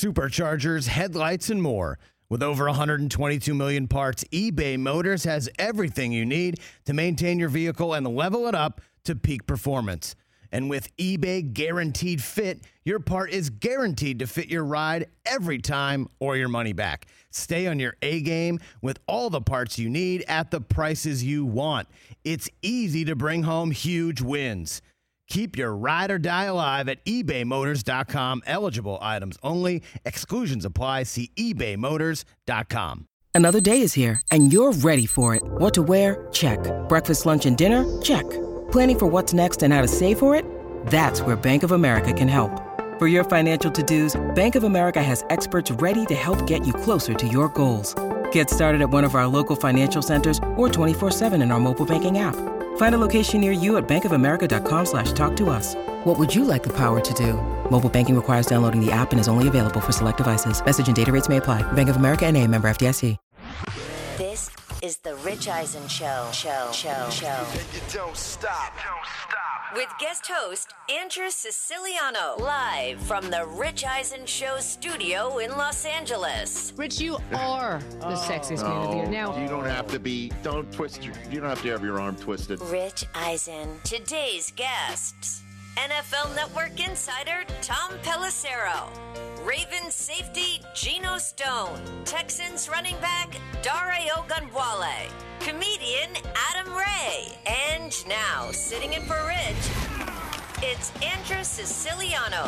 superchargers, headlights, and more. With over 122 million parts, eBay Motors has everything you need to maintain your vehicle and level it up to peak performance. And with eBay Guaranteed Fit, your part is guaranteed to fit your ride every time or your money back. Stay on your A-game with all the parts you need at the prices you want. It's easy to bring home huge wins. Keep your ride or die alive at ebaymotors.com. Eligible items only. Exclusions apply. See ebaymotors.com. Another day is here, and you're ready for it. What to wear? Check. Breakfast, lunch, and dinner? Check. Planning for what's next and how to save for it? That's where Bank of America can help. For your financial to-dos, Bank of America has experts ready to help get you closer to your goals. Get started at one of our local financial centers or 24/7 in our mobile banking app. Find a location near you at bankofamerica.com/talktous. What would you like the power to do? Mobile banking requires downloading the app and is only available for select devices. Message and data rates may apply. Bank of America N.A., member FDIC. This is the Rich Eisen Show. And you don't stop. With guest host Andrew Siciliano, live from the Rich Eisen Show studio in Los Angeles. Rich, you are the sexiest man of the year. Now, You don't have to be, don't have your arm twisted. Rich Eisen. Today's guests: NFL Network insider Tom Pelissero, Ravens safety Geno Stone, Texans running back Dare Ogunbowale, comedian Adam Ray, and now sitting in for Rich, it's Andrew Siciliano.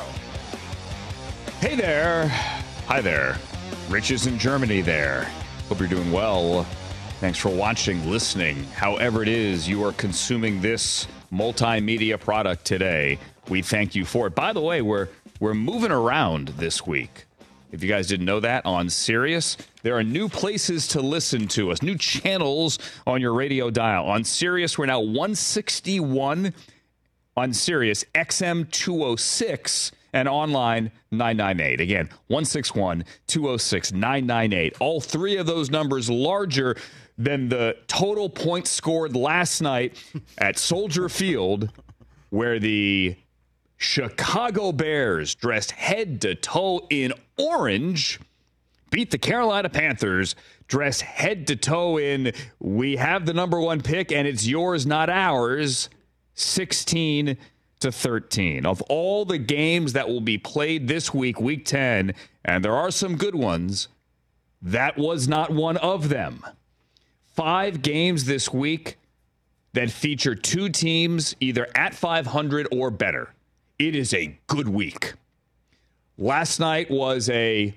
Hey there. Hi there. Rich is in Germany there. Hope you're doing well. Thanks for watching, listening, however it is you are consuming this multimedia product today. We thank you for it. By the way, we're moving around this week. If you guys didn't know that, on Sirius, there are new places to listen to us, new channels on your radio dial. On Sirius, we're now 161. On Sirius, XM 206, and online 998. Again, 161, 206, 998. All three of those numbers larger than the total points scored last night at Soldier Field, where the Chicago Bears, dressed head to toe in orange, beat the Carolina Panthers, dressed head to toe in, we have the number one pick and it's yours, not ours, 16-13. Of all the games that will be played this week, week 10, and there are some good ones, that was not one of them. 5 games this week that feature 2 teams either at 500 or better. It is a good week. Last night was a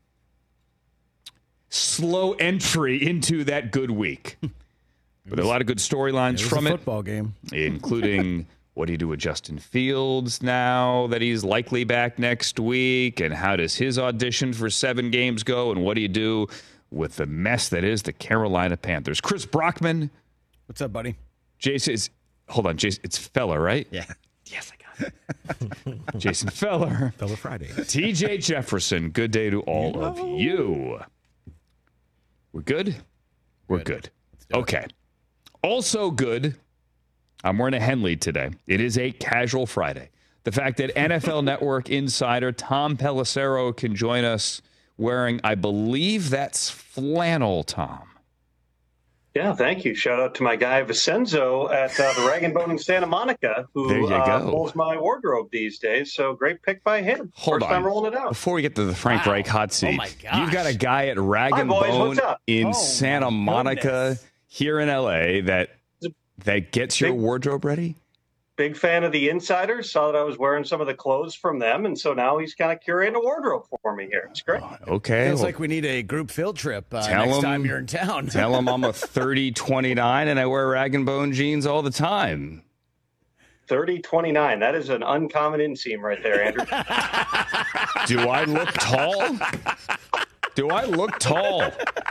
slow entry into that good week. But a lot of good storylines from it. Football game. Including what do you do with Justin Fields now that he's likely back next week? And how does his audition for 7 games go? And what do you do with the mess that is the Carolina Panthers? Chris Brockman. What's up, buddy? Jason, Jason, it's Feller, right? Yeah. Yes, I got it. Jason Feller. Feller Friday. TJ Jefferson. Good day to all of you. We're good? We're good. Okay. Also good, I'm wearing a Henley today. It is a casual Friday. The fact that NFL Network insider Tom Pelissero can join us wearing, I believe that's flannel, Tom. Yeah, thank you. Shout out to my guy Vincenzo at the Rag & Bone in Santa Monica, who pulls my wardrobe these days. So great pick by him. Hold First on. time rolling it out. Before we get to the Frank Reich hot seat, Oh my gosh. you've got a guy at Rag Hi, & boys. Bone What's up? in Oh, Santa my Monica goodness. here in L.A. that gets your Big- wardrobe ready? Big fan of the Insiders. Saw that I was wearing some of the clothes from them. And so now he's kind of curating a wardrobe for me here. It's great. Okay. Feels well, like we need a group field trip Tell next 'em- time you're in town. tell him I'm a 30-29 and I wear Rag & Bone jeans all the time. 30-29. That is an uncommon inseam right there, Andrew. Do I look tall? Do I look tall?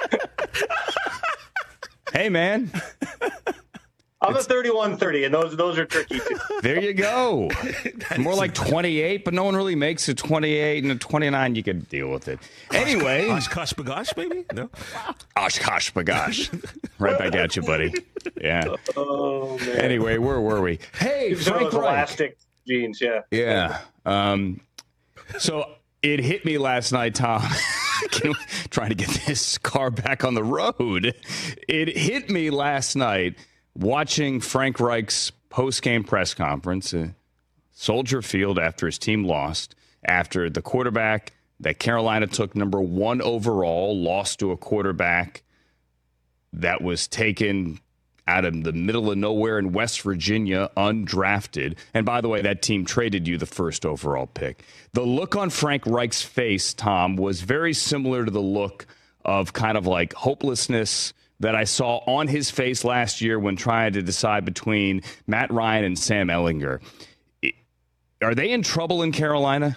Hey, man. I'm a 31-30, and those are tricky too. There you go. More like 28, but no one really makes a 28 and a 29. You could deal with it. Anyway. Oshkosh Bagosh, maybe? No? Oshkosh bagosh. Right back at you, buddy. Yeah. Oh, man. Anyway, where were we? Hey, Some of Frank those Reich. elastic jeans, yeah. Yeah. So It hit me last night, Tom. Trying to get this car back on the road. It hit me last night watching Frank Reich's post-game press conference at Soldier Field after his team lost, after the quarterback that Carolina took number 1 overall lost to a quarterback that was taken out of the middle of nowhere in West Virginia, undrafted. And by the way, that team traded you the first overall pick. The look on Frank Reich's face, Tom, was very similar to the look of kind of like hopelessness that I saw on his face last year when trying to decide between Matt Ryan and Sam Ehlinger. Are they in trouble in Carolina?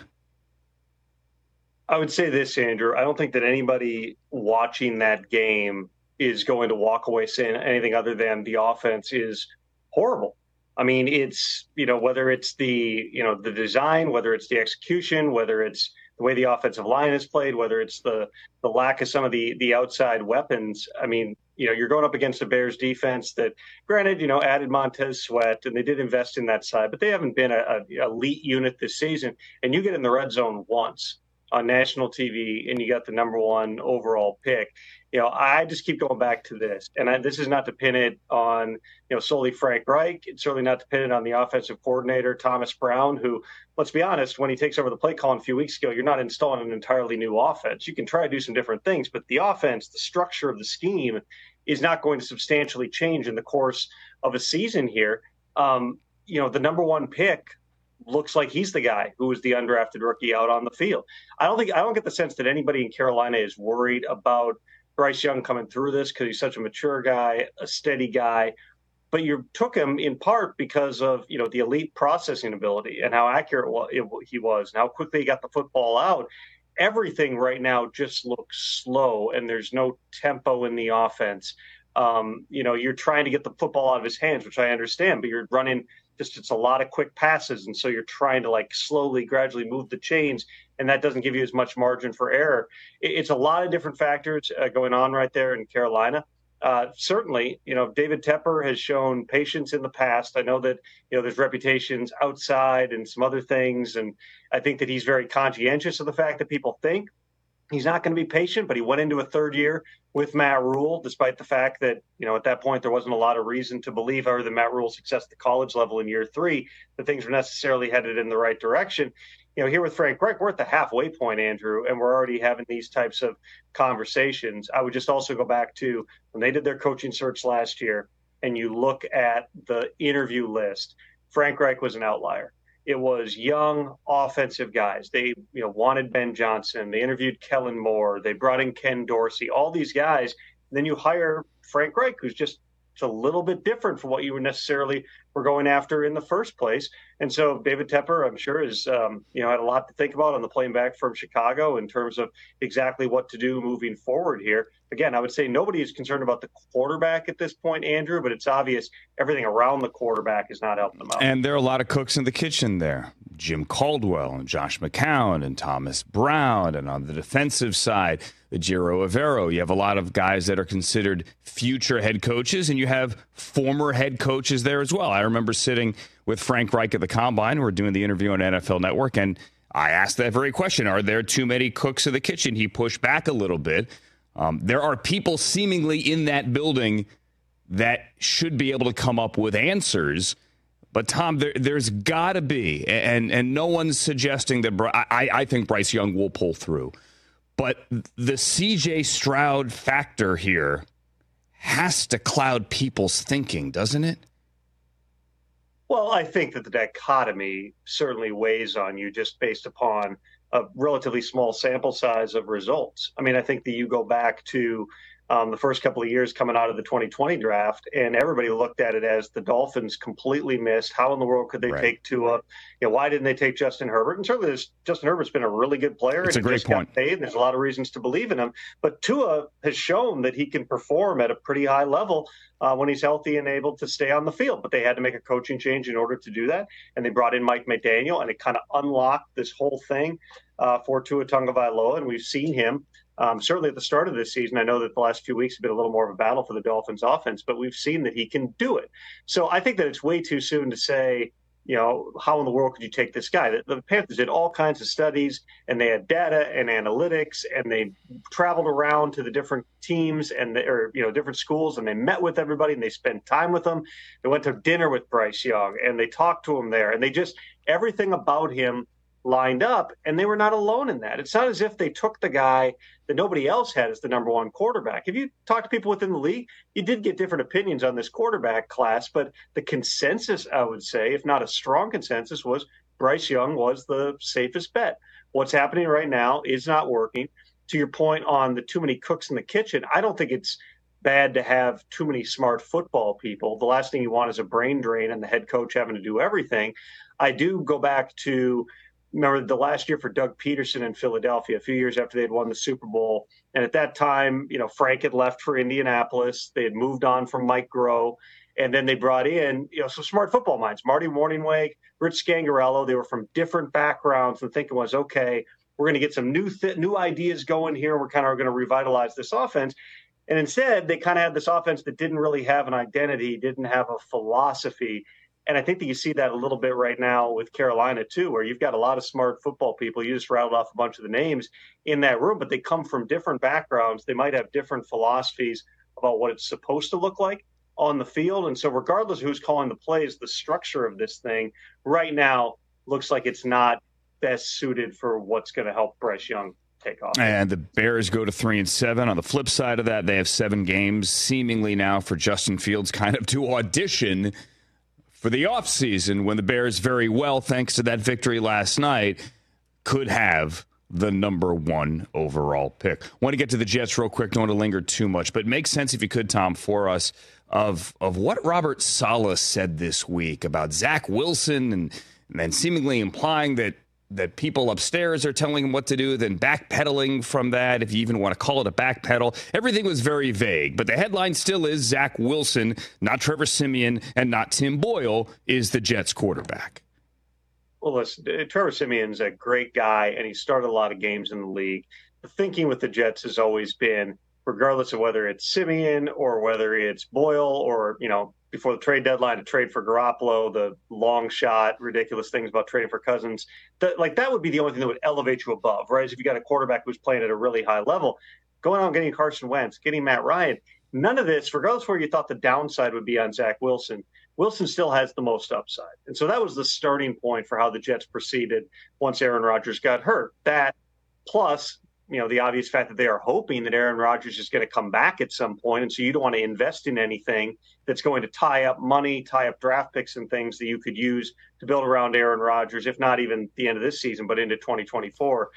I would say this, Andrew. I don't think that anybody watching that game is going to walk away saying anything other than the offense is horrible. I mean, it's, whether it's the design, whether it's the execution, whether it's the way the offensive line is played, whether it's the lack of some of the outside weapons. I mean, you're going up against a Bears defense that, granted, added Montez Sweat, and they did invest in that side, but they haven't been an elite unit this season. And you get in the red zone once on national TV, and you got the number 1 overall pick. I just keep going back to this, and this is not to pin it on, solely Frank Reich. It's certainly not to pin it on the offensive coordinator, Thomas Brown, who, let's be honest, when he takes over the play calling a few weeks ago, you're not installing an entirely new offense. You can try to do some different things, but the offense, the structure of the scheme is not going to substantially change in the course of a season here. The number 1 pick looks like he's the guy who was the undrafted rookie out on the field. I don't get the sense that anybody in Carolina is worried about Bryce Young coming through this because he's such a mature guy, a steady guy. But you took him in part because of, the elite processing ability and how accurate he was and how quickly he got the football out. Everything right now just looks slow, and there's no tempo in the offense. You're trying to get the football out of his hands, which I understand, but you're running it's a lot of quick passes. And so you're trying to slowly, gradually move the chains, and that doesn't give you as much margin for error. It's a lot of different factors going on right there in Carolina. Certainly, David Tepper has shown patience in the past. I know that, there's reputations outside and some other things. And I think that he's very conscientious of the fact that people think he's not going to be patient, but he went into a third year with Matt Rule, despite the fact that, at that point, there wasn't a lot of reason to believe, other than Matt Rule's success at the college level in year 3, that things were necessarily headed in the right direction. Here with Frank Reich, we're at the halfway point, Andrew, and we're already having these types of conversations. I would just also go back to when they did their coaching search last year, and you look at the interview list, Frank Reich was an outlier. It was young offensive guys. They, wanted Ben Johnson. They interviewed Kellen Moore. They brought in Ken Dorsey, all these guys. And then you hire Frank Reich, who's just a little bit different from what you necessarily were going after in the first place. And so David Tepper, I'm sure, has had a lot to think about on the plane back from Chicago in terms of exactly what to do moving forward here. Again, I would say nobody is concerned about the quarterback at this point, Andrew, but it's obvious everything around the quarterback is not helping them out. And there are a lot of cooks in the kitchen there. Jim Caldwell and Josh McCown and Thomas Brown. And on the defensive side, Ejiro Evero. You have a lot of guys that are considered future head coaches, and you have former head coaches there as well. I remember sitting with Frank Reich at the Combine. We're doing the interview on NFL Network, and I asked that very question. Are there too many cooks in the kitchen? He pushed back a little bit. There are people seemingly in that building that should be able to come up with answers. But, Tom, there's got to be, and no one's suggesting that I think Bryce Young will pull through. But the C.J. Stroud factor here has to cloud people's thinking, doesn't it? Well, I think that the dichotomy certainly weighs on you just based upon a relatively small sample size of results. I mean, I think that you go back to the first couple of years coming out of the 2020 draft, and everybody looked at it as the Dolphins completely missed. How in the world could they take Tua? Why didn't they take Justin Herbert? And certainly Justin Herbert's been a really good player. It's a great point. There's a lot of reasons to believe in him. But Tua has shown that he can perform at a pretty high level when he's healthy and able to stay on the field. But they had to make a coaching change in order to do that. And they brought in Mike McDaniel, and it kind of unlocked this whole thing for Tua Tagovailoa. And we've seen him certainly at the start of this season. I know that the last few weeks have been a little more of a battle for the Dolphins offense, but we've seen that he can do it. So I think that it's way too soon to say how in the world could you take this guy? The Panthers did all kinds of studies, and they had data and analytics, and they traveled around to the different teams or different schools, and they met with everybody, and they spent time with them. They went to dinner with Bryce Young, and they talked to him there, and everything about him lined up, and they were not alone in that. It's not as if they took the guy that nobody else had as the number one quarterback. If you talk to people within the league, you did get different opinions on this quarterback class, but the consensus, I would say, if not a strong consensus, was Bryce Young was the safest bet. What's happening right now is not working. To your point on the too many cooks in the kitchen, I don't think it's bad to have too many smart football people. The last thing you want is a brain drain and the head coach having to do everything. I do go back to remember the last year for Doug Peterson in Philadelphia, a few years after they had won the Super Bowl. And at that time, Frank had left for Indianapolis. They had moved on from Mike Groh. And then they brought in, some smart football minds, Marty Morningweg, Rich Scangarello. They were from different backgrounds. The thinking was, okay, we're going to get some new ideas going here. We're kind of going to revitalize this offense. And instead, they kind of had this offense that didn't really have an identity, didn't have a philosophy. And I think that you see that a little bit right now with Carolina, too, where you've got a lot of smart football people. You just rattled off a bunch of the names in that room, but they come from different backgrounds. They might have different philosophies about what it's supposed to look like on the field. And so regardless of who's calling the plays, the structure of this thing right now looks like it's not best suited for what's going to help Bryce Young take off. And the Bears go to 3-7. On the flip side of that, they have 7 games seemingly now for Justin Fields kind of to audition for the offseason when the Bears very well, thanks to that victory last night, could have the number 1 overall pick. Want to get to the Jets real quick. Don't want to linger too much, but make sense if you could, Tom, for us of what Robert Saleh said this week about Zach Wilson and seemingly implying that people upstairs are telling him what to do, then backpedaling from that, if you even want to call it a backpedal. Everything was very vague, but the headline still is Zach Wilson, not Trevor Siemian, and not Tim Boyle, is the Jets quarterback. Well, listen, Trevor Siemian's a great guy, and he started a lot of games in the league. The thinking with the Jets has always been, regardless of whether it's Siemian or whether it's Boyle or, before the trade deadline to trade for Garoppolo, the long shot, ridiculous things about trading for Cousins, that would be the only thing that would elevate you above, right? If you got a quarterback who's playing at a really high level, going out and getting Carson Wentz, getting Matt Ryan, none of this, regardless of where you thought the downside would be on Zach Wilson, Wilson still has the most upside. And so that was the starting point for how the Jets proceeded once Aaron Rodgers got hurt. That plus, the obvious fact that they are hoping that Aaron Rodgers is going to come back at some point. And so you don't want to invest in anything that's going to tie up money, tie up draft picks and things that you could use to build around Aaron Rodgers, if not even the end of this season, but into 2024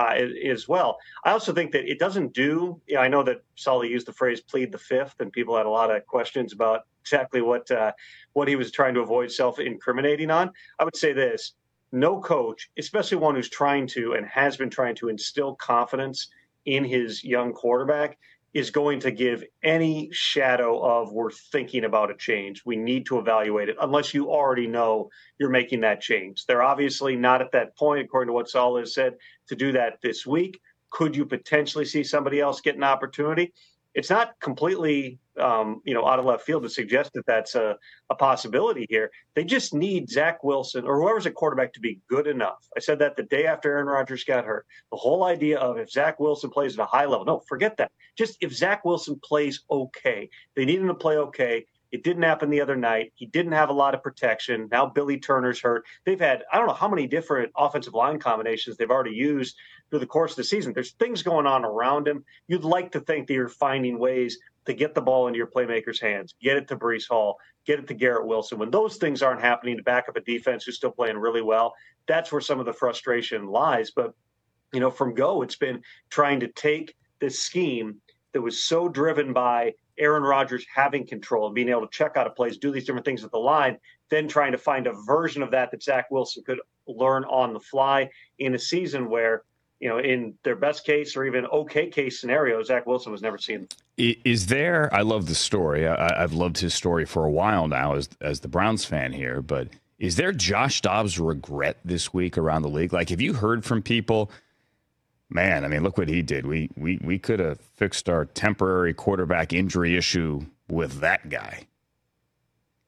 as well. I also think that it doesn't do, I know that Sully used the phrase plead the fifth, and people had a lot of questions about exactly what he was trying to avoid self-incriminating on. I would say this. No coach, especially one who's trying to and has been trying to instill confidence in his young quarterback, is going to give any shadow of we're thinking about a change. We need to evaluate it unless you already know you're making that change. They're obviously not at that point, according to what Saul has said, to do that this week. Could you potentially see somebody else get an opportunity? It's not completely, out of left field to suggest that that's a possibility here. They just need Zach Wilson or whoever's a quarterback to be good enough. I said that the day after Aaron Rodgers got hurt. The whole idea of if Zach Wilson plays at a high level, no, forget that. Just if Zach Wilson plays okay, they need him to play okay. It didn't happen the other night. He didn't have a lot of protection. Now Billy Turner's hurt. They've had, I don't know how many different offensive line combinations they've already used through the course of the season. There's things going on around him. You'd like to think that you're finding ways to get the ball into your playmakers' hands, get it to Breece Hall, get it to Garrett Wilson. When those things aren't happening to back up a defense who's still playing really well, that's where some of the frustration lies. But, from go, it's been trying to take this scheme that was so driven by Aaron Rodgers having control and being able to check out of plays, do these different things at the line, then trying to find a version of that Zach Wilson could learn on the fly in a season where, in their best case or even okay case scenario, Zach Wilson was never seen. Is there, I love the story. I've loved his story for a while now as the Browns fan here, but is there Josh Dobbs regret this week around the league? Like, have you heard from people, man, I mean, look what he did. We could have fixed our temporary quarterback injury issue with that guy.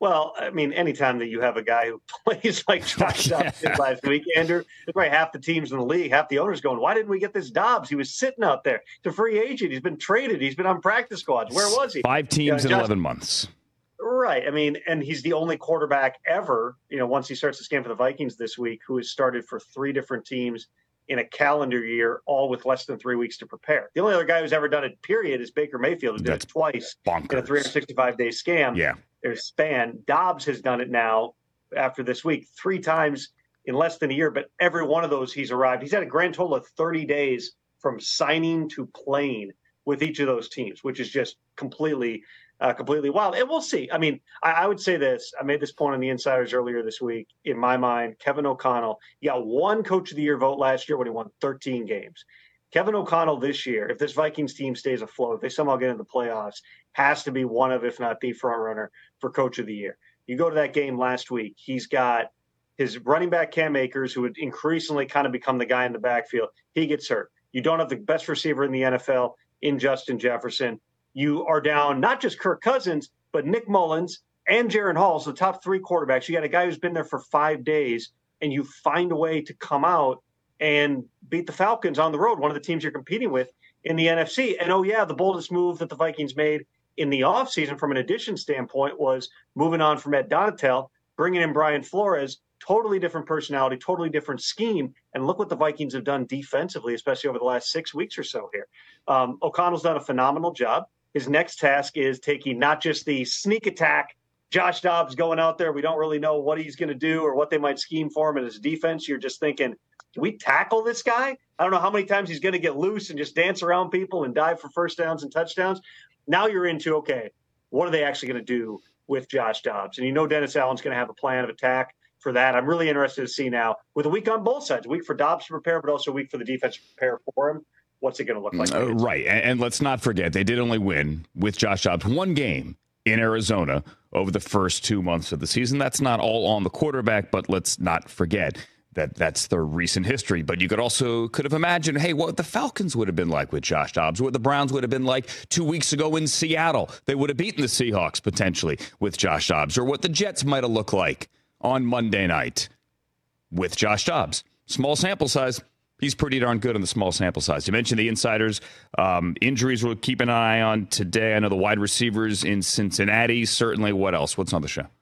Well, I mean, anytime that you have a guy who plays like Josh Dobbs did last week, Andrew, there's probably half the teams in the league, half the owners going, why didn't we get this Dobbs? He was sitting out there. He's a free agent. He's been traded. He's been on practice squads. Where was he? 5 teams in 11 months. Right. I mean, and he's the only quarterback ever, once he starts this game for the Vikings this week, who has started for 3 different teams in a calendar year, all with less than 3 weeks to prepare. The only other guy who's ever done it, period, is Baker Mayfield, who did it twice bonkers. In a 365-day scam. Yeah. Span. Dobbs has done it now after this week 3 times in less than a year, but every one of those he's arrived. He's had a grand total of 30 days from signing to playing with each of those teams, which is just completely wild. And we'll see. I mean, I would say this. I made this point on the Insiders earlier this week. In my mind, Kevin O'Connell, he got 1 Coach of the Year vote last year when he won 13 games. Kevin O'Connell this year, if this Vikings team stays afloat, if they somehow get into the playoffs, has to be one of, if not the front runner for Coach of the Year. You go to that game last week, he's got his running back Cam Akers, who would increasingly kind of become the guy in the backfield. He gets hurt. You don't have the best receiver in the NFL in Justin Jefferson. You are down not just Kirk Cousins, but Nick Mullins and Jaren Hall, so the top 3 quarterbacks. You got a guy who's been there for 5 days, and you find a way to come out and beat the Falcons on the road, one of the teams you're competing with in the NFC. And, the boldest move that the Vikings made in the offseason from an addition standpoint was moving on from Ed Donatel, bringing in Brian Flores, totally different personality, totally different scheme. And look what the Vikings have done defensively, especially over the last 6 weeks or so here. O'Connell's done a phenomenal job. His next task is taking not just the sneak attack, Josh Dobbs going out there, we don't really know what he's going to do or what they might scheme for him in his defense. You're just thinking, can we tackle this guy? I don't know how many times he's going to get loose and just dance around people and dive for first downs and touchdowns. Now you're into, okay, what are they actually going to do with Josh Dobbs? And Dennis Allen's going to have a plan of attack for that. I'm really interested to see now, with a week on both sides, a week for Dobbs to prepare, but also a week for the defense to prepare for him. What's it going to look like? Right. And let's not forget, they did only win with Josh Dobbs 1 game in Arizona over the first 2 months of the season. That's not all on the quarterback, but let's not forget that's the recent history. But you could have imagined, hey, what the Falcons would have been like with Josh Dobbs, what the Browns would have been like 2 weeks ago in Seattle. They would have beaten the Seahawks potentially with Josh Dobbs, or what the Jets might have looked like on Monday night with Josh Dobbs. Small sample size. He's pretty darn good on the small sample size. You mentioned the Insiders. Injuries we'll keep an eye on today. I know the wide receivers in Cincinnati. Certainly. What else? What's on the show?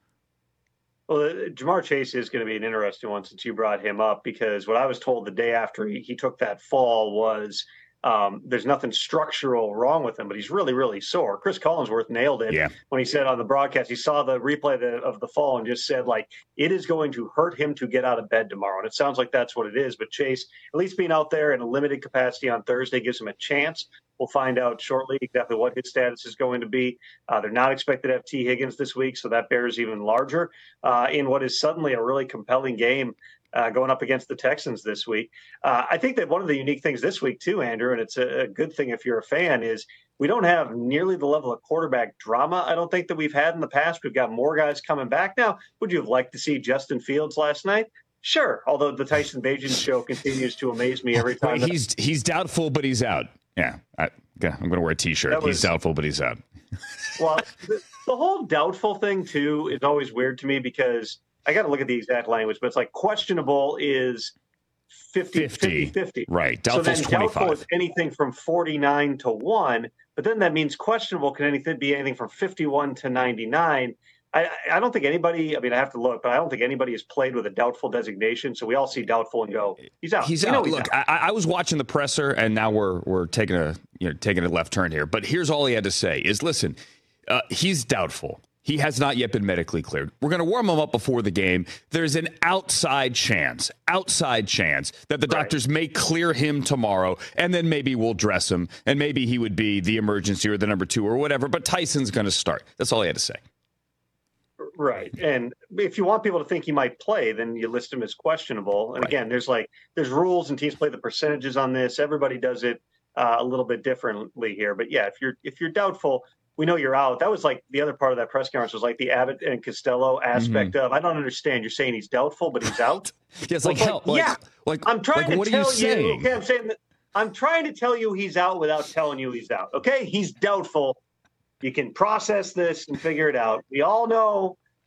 Well, Jamar Chase is going to be an interesting one since you brought him up, because what I was told the day after he took that fall was there's nothing structural wrong with him, but he's really, really sore. Chris Collinsworth nailed it when he said on the broadcast, he saw the replay of the fall and just said, it is going to hurt him to get out of bed tomorrow. And it sounds like that's what it is. But Chase, at least being out there in a limited capacity on Thursday, gives him a chance. We'll find out shortly exactly what his status is going to be. They're not expected to have T. Higgins this week, so that bears even larger in what is suddenly a really compelling game going up against the Texans this week. I think that one of the unique things this week too, Andrew, and it's a good thing if you're a fan, is we don't have nearly the level of quarterback drama I don't think that we've had in the past. We've got more guys coming back now. Would you have liked to see Justin Fields last night? Sure, although the Tyson Bagent show continues to amaze me every time. He's doubtful, but he's out. Yeah, I'm going to wear a T-shirt. He's doubtful, but he's out. Well, the whole doubtful thing, too, is always weird to me, because I got to look at the exact language, but it's like questionable is 50-50. Right. Doubtful's so then 25. Doubtful is anything from 49 to 1, but then that means questionable can be anything from 51 to 99. I don't think anybody, I have to look, but I don't think anybody has played with a doubtful designation. So we all see doubtful and go, he's out. He's out. Look, I was watching the presser, and now we're taking a left turn here. But here's all he had to say is, listen, he's doubtful. He has not yet been medically cleared. We're going to warm him up before the game. There's an outside chance that the doctors may clear him tomorrow, and then maybe we'll dress him, and maybe he would be the emergency or the number 2 or whatever. But Tyson's going to start. That's all he had to say. Right. And if you want people to think he might play, then you list him as questionable. And again, there's rules, and teams play the percentages on this. Everybody does it a little bit differently here. But yeah, if you're doubtful, we know you're out. That was like the other part of that press conference was like the Abbott and Costello aspect of, I don't understand. You're saying he's doubtful, but he's out. Yes, help. I'm trying to what tell are you saying? Okay, I'm saying that I'm trying to tell you he's out without telling you he's out. Okay, he's doubtful. You can process this and figure it out. We all know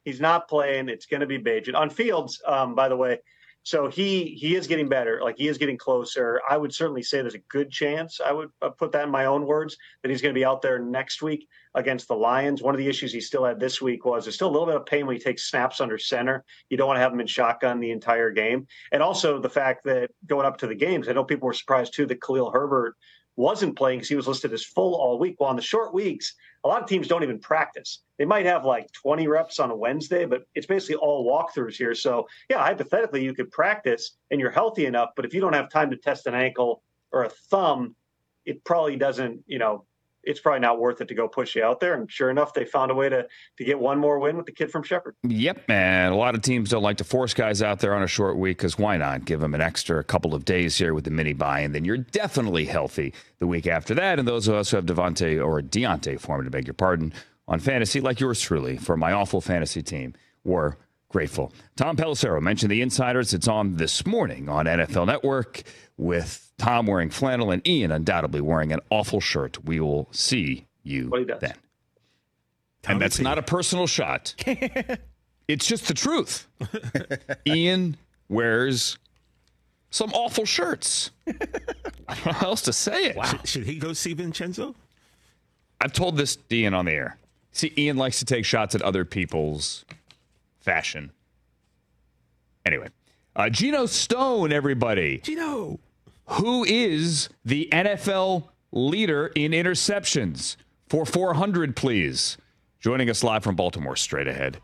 He's not playing. It's going to be Bagent. On Fields, by the way, so he is getting better. Like, he is getting closer. I would certainly say there's a good chance, I would put that in my own words, that he's going to be out there next week against the Lions. One of the issues he still had this week was there's still a little bit of pain when he takes snaps under center. You don't want to have him in shotgun the entire game. And also the fact that going up to the games, I know people were surprised too that Khalil Herbert wasn't playing because he was listed as full all week. Well, on the short weeks, a lot of teams don't even practice. They might have like 20 reps on a Wednesday, but it's basically all walkthroughs here. So, yeah, hypothetically, you could practice and you're healthy enough, but if you don't have time to test an ankle or a thumb, it probably doesn't, it's probably not worth it to go push you out there. And sure enough, they found a way to get one more win with the kid from Shepherd. Yep, and a lot of teams don't like to force guys out there on a short week because why not? Give them an extra couple of days here with the mini bye, and then you're definitely healthy the week after that. And those of us who have Deontay Foreman, to beg your pardon, on fantasy, like yours truly, for my awful fantasy team, were grateful. Tom Pelissero mentioned the Insiders. It's on this morning on NFL Network with Tom wearing flannel and Ian undoubtedly wearing an awful shirt. We will see you then. And that's not a personal shot. It's just the truth. Ian wears some awful shirts. I don't know how else to say it. Wow. Should he go see Vincenzo? I've told this to Ian on the air. See, Ian likes to take shots at other people's fashion. Anyway, Geno Stone, everybody. Geno. Who is the NFL leader in interceptions? For 400, please. Joining us live from Baltimore, straight ahead.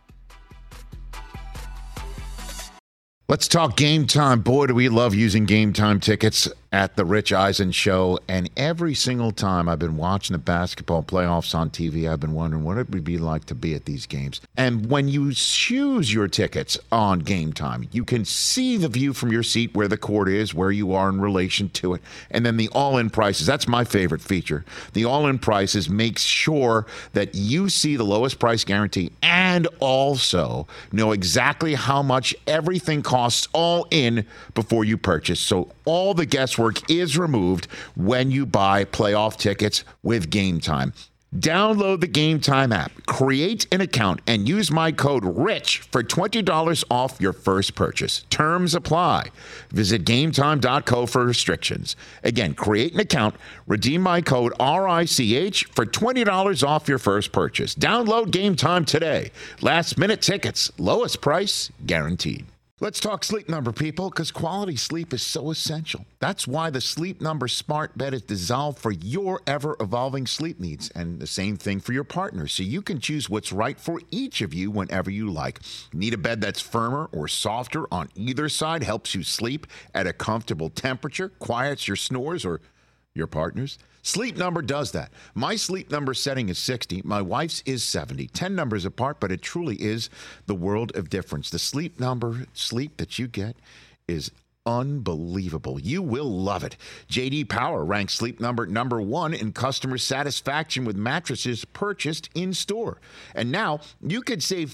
Let's talk Game Time. Boy, do we love using Game Time tickets at the Rich Eisen Show. And every single time I've been watching the basketball playoffs on TV, I've been wondering what it would be like to be at these games. And when you choose your tickets on Game Time, you can see the view from your seat where the court is, where you are in relation to it, and then the all-in prices. That's my favorite feature. The all-in prices makes sure that you see the lowest price guarantee and also know exactly how much everything costs all in before you purchase. So all the guesswork is removed when you buy playoff tickets with Game Time. Download the Game Time app, create an account, and use my code RICH for $20 off your first purchase. Terms apply. Visit GameTime.co for restrictions. Again, create an account, redeem my code RICH for $20 off your first purchase. Download Game Time today. Last minute tickets, lowest price guaranteed. Let's talk Sleep Number, people, because quality sleep is so essential. That's why the Sleep Number smart bed is designed for your ever-evolving sleep needs, and the same thing for your partner, so you can choose what's right for each of you whenever you like. Need a bed that's firmer or softer on either side, helps you sleep at a comfortable temperature, quiets your snores or your partner's? Sleep Number does that. My Sleep Number setting is 60. My wife's is 70. 10 numbers apart, but it truly is the world of difference. The Sleep Number sleep that you get is unbelievable. You will love it. J.D. Power ranks Sleep Number number 1 in customer satisfaction with mattresses purchased in store. And now you could save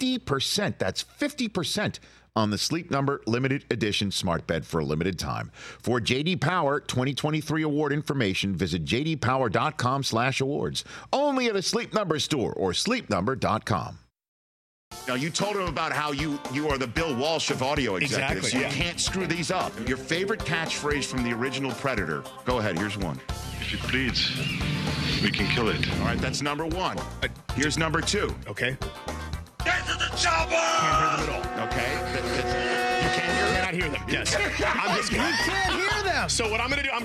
50%. That's 50% on the Sleep Number limited edition smart bed for a limited time. For J.D. Power 2023 award information, visit jdpower.com/awards. Only at a Sleep Number store or sleepnumber.com. Now, you told him about how you are the Bill Walsh of audio executives. Exactly, you can't screw these up. Your favorite catchphrase from the original Predator. Go ahead, here's one. If it bleeds, we can kill it. All right, that's number 1. Here's number 2. Okay. Get to the chopper! Can't hear them at all. Okay. You can't hear them? Cannot hear them. Yes. I'm just kidding. You can't hear them. So what I'm going to do,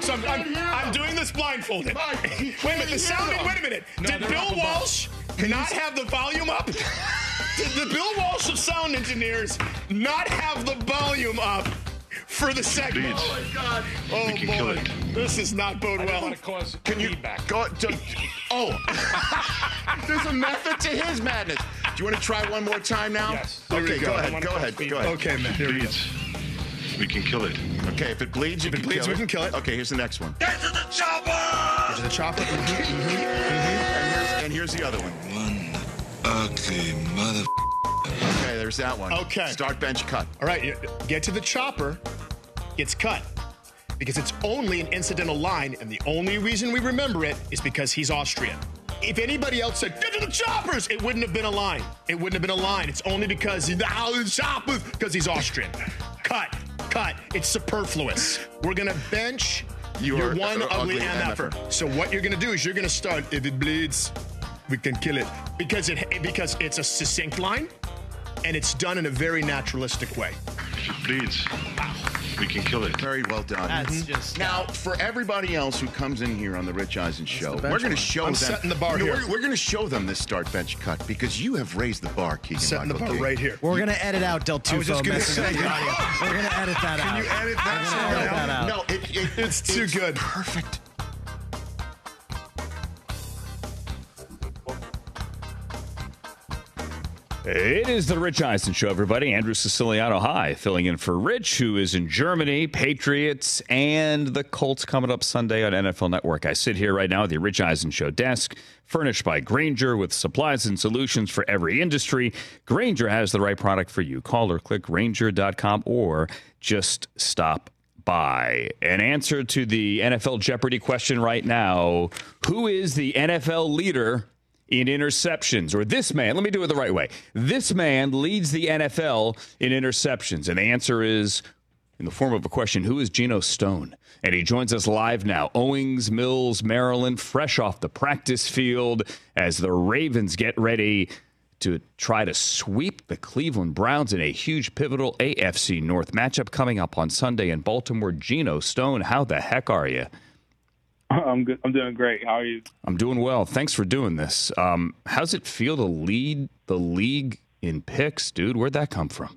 I'm doing this blindfolded. Wait a minute. The sound. Wait a minute. Did Bill Walsh not have the volume up? Did the Bill Walsh of sound engineers not have the volume up for the segment? Please. Oh my God! Oh we can kill boy, it. this is not bode well. Want to cause Can you feedback. go? Oh, there's a method to his madness. Do you want to try one more time now? Yes. Okay, go ahead. Okay, man. Here we go. We can kill it. Okay, if it bleeds, we can kill it. Okay, here's the next one. Get to the chopper! Get to the chopper. And here's the other one. One ugly mother. Okay, there's that one. Okay. Start, bench, cut. All right, get to the chopper, gets cut. Because it's only an incidental line, and the only reason we remember it is because he's Austrian. if anybody else said, get to the choppers, it wouldn't have been a line. It wouldn't have been a line. It's only because the choppers, because he's Austrian. Cut. It's superfluous. We're going to bench your one ugly MFer. So what you're going to do is you're going to start, if it bleeds, we can kill it. Because it's a succinct line, and it's done in a very naturalistic way. If it bleeds, we can kill it. Very well done. That's just Now, for everybody else who comes in here on the Rich Eisen show, we're going to show them. Setting the bar here. We're going to show them this start bench cut because you have raised the bar, Keegan. Setting the bar Michael Key. right here. We're gonna edit out Del Tufo messing up the audio. We're gonna edit that out. Can you edit that out? No, It's too good. Perfect. It is the Rich Eisen Show, everybody. Andrew Siciliano, hi, filling in for Rich, who is in Germany, Patriots, and the Colts coming up Sunday on NFL Network. I sit here right now at the Rich Eisen Show desk, furnished by Grainger with supplies and solutions for every industry. Grainger has the right product for you. Call or click Grainger.com or just stop by. An answer to the NFL Jeopardy question right now: who is the NFL leader in interceptions? Or this man, let me do it the right way. This man leads the NFL in interceptions. And the answer is, in the form of a question, who is Geno Stone? And he joins us live now, Owings Mills, Maryland, fresh off the practice field as the Ravens get ready to try to sweep the Cleveland Browns in a huge pivotal AFC North matchup coming up on Sunday in Baltimore. Geno Stone, how the heck are you? I'm good. I'm doing great. How are you? I'm doing well. Thanks for doing this. How's it feel to lead the league in picks, dude? Where'd that come from?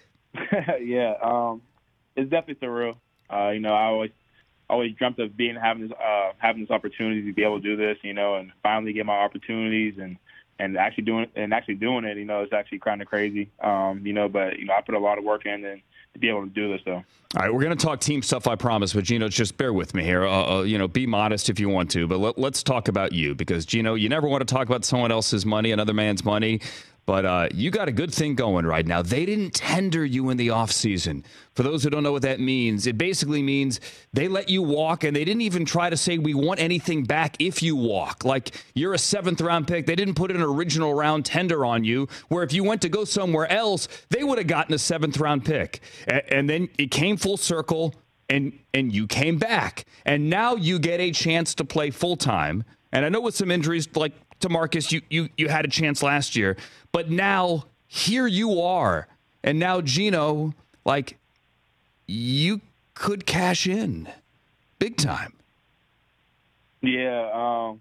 Yeah, it's definitely surreal. I always dreamt of having this opportunity to be able to do this, and finally get my opportunities and actually doing it. It's actually kind of crazy, but I put a lot of work in and to be able to do this, though. All right, we're going to talk team stuff, I promise. But, Geno, just bear with me here. Be modest if you want to. But let's talk about you because, Geno, you never want to talk about someone else's money, another man's money. But you got a good thing going right now. They didn't tender you in the offseason. For those who don't know what that means, it basically means they let you walk, and they didn't even try to say we want anything back if you walk. Like, you're a 7th-round pick. They didn't put an original round tender on you, where if you went to go somewhere else, they would have gotten a 7th-round pick. And then it came full circle, and you came back. And now you get a chance to play full-time. And I know with some injuries, like to Marcus, you had a chance last year. But now, here you are. And now, Geno, you could cash in big time. Yeah,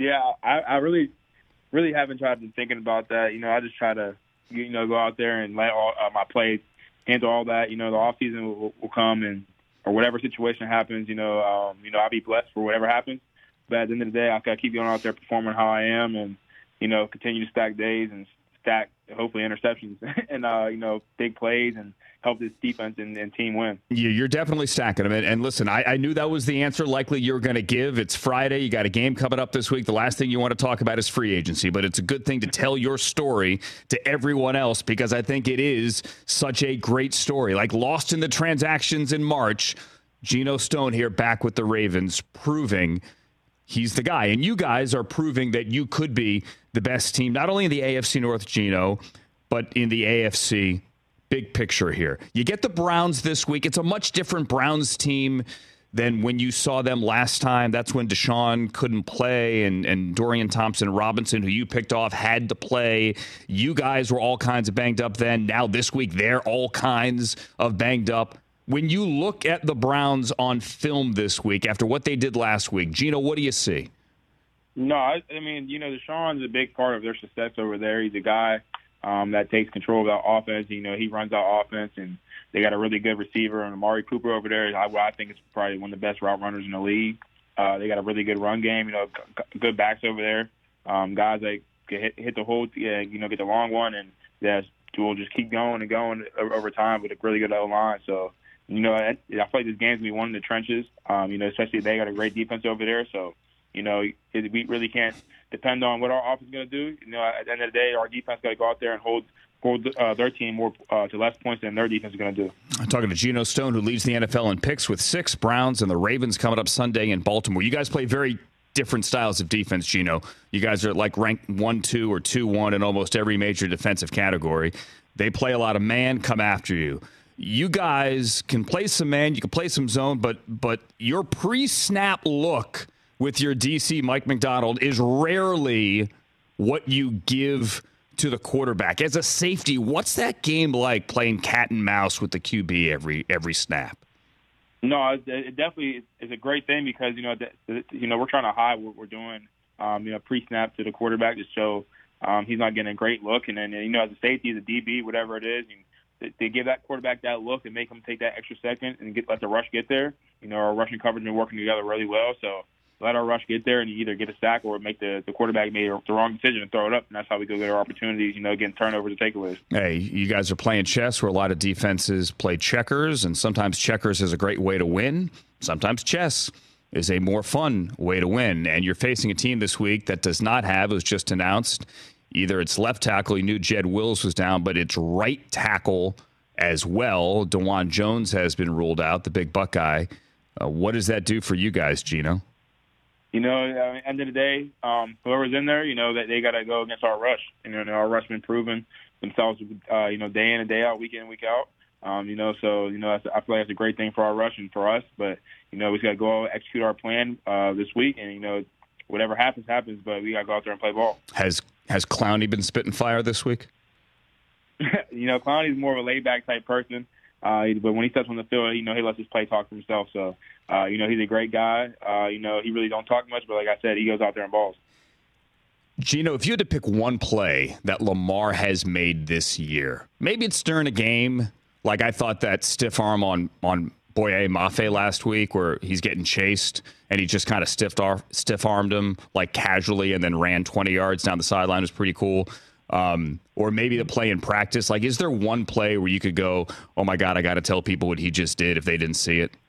I really, really haven't tried to thinking about that. I just try to, go out there and let all my plays handle all that. The offseason will come or whatever situation happens, I'll be blessed for whatever happens. But at the end of the day, I've got to keep going out there performing how I am and, continue to stack days and stack, hopefully, interceptions and, big plays and help this defense and team win. You're definitely stacking them. And listen, I knew that was the answer likely you were going to give. It's Friday. You got a game coming up this week. The last thing you want to talk about is free agency, but it's a good thing to tell your story to everyone else because I think it is such a great story. Like lost in the transactions in March, Geno Stone here back with the Ravens proving he's the guy. And you guys are proving that you could be the best team, not only in the AFC North, Geno, but in the AFC. Big picture here. You get the Browns this week. It's a much different Browns team than when you saw them last time. That's when Deshaun couldn't play and Dorian Thompson-Robinson, who you picked off, had to play. You guys were all kinds of banged up then. Now this week, they're all kinds of banged up. When you look at the Browns on film this week, after what they did last week, Geno, what do you see? No, I mean, Deshaun's a big part of their success over there. He's a guy that takes control of that offense. He runs that offense, and they got a really good receiver. And Amari Cooper over there, I think is probably one of the best route runners in the league. They got a really good run game, good backs over there. Guys that can hit the hole, get the long one, and will just keep going and going over time with a really good O-line. So, I feel like this game's going to be one in the trenches, especially they got a great defense over there. So, we really can't depend on what our offense is going to do. At the end of the day, our defense got to go out there and hold their team more to less points than their defense is going to do. I'm talking to Geno Stone, who leads the NFL in picks with 6. Browns and the Ravens coming up Sunday in Baltimore. You guys play very different styles of defense, Gino. You guys are like ranked 1-2 or 2-1 in almost every major defensive category. They play a lot of man, come after you. You guys can play some man, you can play some zone, but your pre-snap look with your DC Mike McDonald is rarely what you give to the quarterback. As a safety, what's that game like playing cat and mouse with the QB every snap? No, it definitely is a great thing because we're trying to hide what we're doing, pre-snap to the quarterback to show he's not getting a great look, and then as a safety, as a DB, whatever it is, they give that quarterback that look and make him take that extra second and let the rush get there. Our rush and coverage have been working together really well, so let our rush get there and you either get a sack or make the quarterback made the wrong decision and throw it up, and that's how we go get our opportunities, getting turnovers and takeaways. Hey, you guys are playing chess where a lot of defenses play checkers, and sometimes checkers is a great way to win. Sometimes chess is a more fun way to win, and you're facing a team this week that does not have, it was just announced, either its left tackle, you knew Jed Wills was down, but its right tackle as well. DeJuan Jones has been ruled out, the big Buckeye. What does that do for you guys, Gino? End of the day, whoever's in there, they got to go against our rush. Our rush been proven themselves, day in and day out, week in and week out. I feel like that's a great thing for our rush and for us. But, we just got to go execute our plan this week. And, whatever happens, but we got to go out there and play ball. Has Clowney been spitting fire this week? Clowney's more of a laid-back type person. But when he steps on the field, he lets his play talk for himself. So, he's a great guy. He really don't talk much, but like I said, he goes out there and balls. Gino, if you had to pick one play that Lamar has made this year, maybe it's during a game, like I thought that stiff arm on Boye Mafe last week where he's getting chased and he just kind of stiff-armed him like casually and then ran 20 yards down the sideline was pretty cool. Or maybe the play in practice. Like, is there one play where you could go, oh, my God, I got to tell people what he just did if they didn't see it?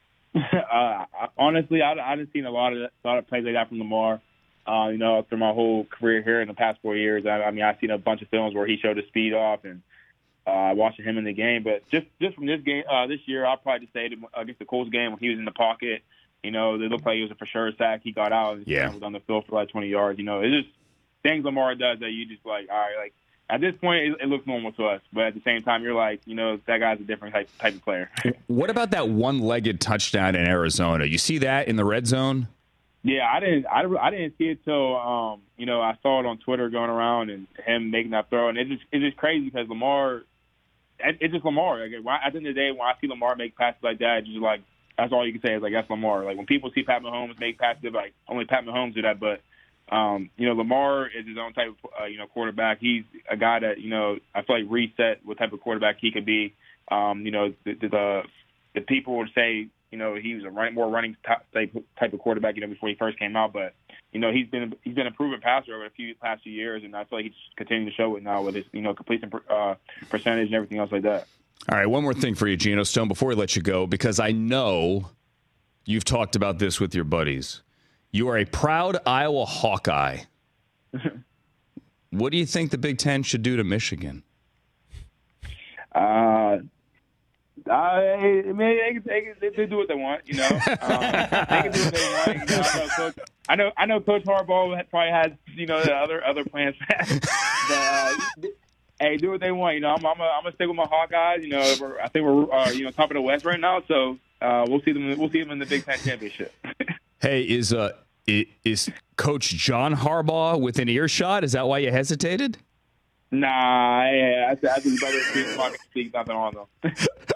Honestly, I haven't seen a lot of plays like that from Lamar, through my whole career here in the past 4 years. I've seen a bunch of films where he showed his speed off and watching him in the game. But just from this game, this year, I'll probably just say against the Colts game when he was in the pocket, it looked like it was a for sure sack. He got out and was on the field for like 20 yards. It's just things Lamar does that you just like, all right, like at this point it looks normal to us, but at the same time you're like, that guy's a different type of player. What about that one-legged touchdown in Arizona? You see that in the red zone? Yeah, I didn't see it till I saw it on Twitter going around and him making that throw, and it's just crazy because Lamar, it's just Lamar. Like, at the end of the day, when I see Lamar make passes like that, it's just like that's all you can say is like that's Lamar. Like when people see Pat Mahomes make passes, they're like only Pat Mahomes do that, but Lamar is his own type of, quarterback. He's a guy that, I feel like reset what type of quarterback he could be. The people would say, he was a more running type of quarterback, before he first came out. But, he's been a proven passer over the past few years, and I feel like he's continuing to show it now with his, completion percentage and everything else like that. All right, one more thing for you, Gino Stone, before we let you go, because I know you've talked about this with your buddies. You are a proud Iowa Hawkeye. What do you think the Big Ten should do to Michigan? They do what they want, They can do what they want. I know Coach Harbaugh probably has, other plans. But, hey, do what they want. I'm gonna stick with my Hawkeyes. I think we're top of the West right now, so we'll see them. We'll see them in the Big Ten championship. Hey, is Coach John Harbaugh within earshot? Is that why you hesitated? Nah, I think better speak nothing on them.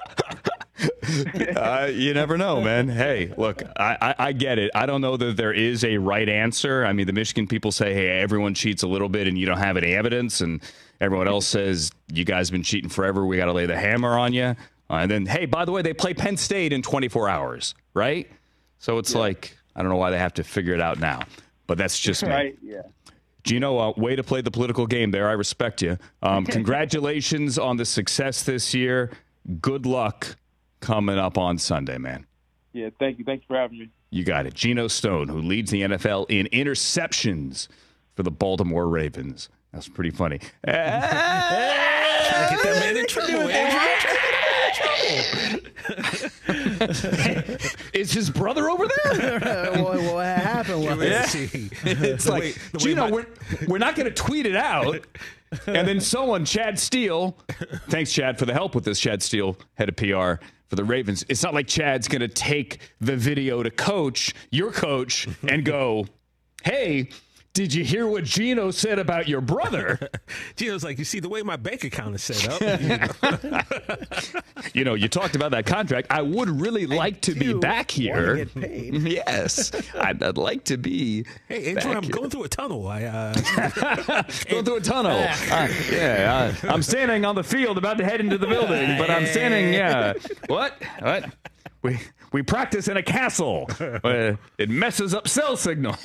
You never know, man. Hey, look, I get it. I don't know that there is a right answer. I mean, the Michigan people say, hey, everyone cheats a little bit and you don't have any evidence. And everyone else says, you guys have been cheating forever. We got to lay the hammer on you. And then, hey, by the way, they play Penn State in 24 hours, right? So it's like, I don't know why they have to figure it out now. But that's just me. Right, yeah. Gino, way to play the political game there. I respect you. Congratulations on the success this year. Good luck coming up on Sunday, man. Yeah, thank you. Thanks for having me. You got it. Gino Stone, who leads the NFL in interceptions for the Baltimore Ravens. That's pretty funny. Trying to get that man in trouble. Is his brother over there? What happened? It's like, Gino, we're not going to tweet it out. And then someone, Chad Steele, thanks, Chad, for the help with this. Chad Steele, head of PR for the Ravens. It's not like Chad's going to take the video to your coach, and go, hey, did you hear what Gino said about your brother? Gino's like, you see, the way my bank account is set up. You talked about that contract. I would really like to be back here. Get paid. Yes, I'd like to be. Hey, Andrew, I'm going through a tunnel. Going through a tunnel. I'm standing on the field about to head into the building, but I'm standing, What? We practice in a castle. It messes up cell signal.